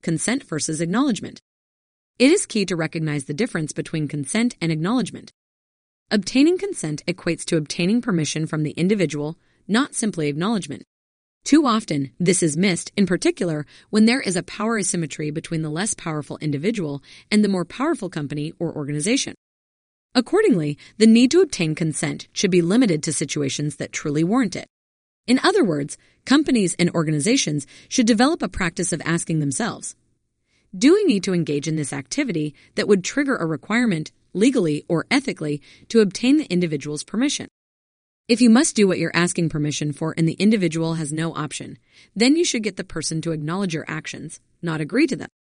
consent versus acknowledgement. It is key to recognize the difference between consent and acknowledgement. Obtaining consent equates to obtaining permission from the individual, not simply acknowledgement. Too often, this is missed, in particular when there is a power asymmetry between the less powerful individual and the more powerful company or organization. Accordingly, the need to obtain consent should be limited to situations that truly warrant it. In other words, companies and organizations should develop a practice of asking themselves, do we need to engage in this activity that would trigger a requirement, legally or ethically, to obtain the individual's permission? If you must do what you're asking permission for and the individual has no option, then you should get the person to acknowledge your actions, not agree to them.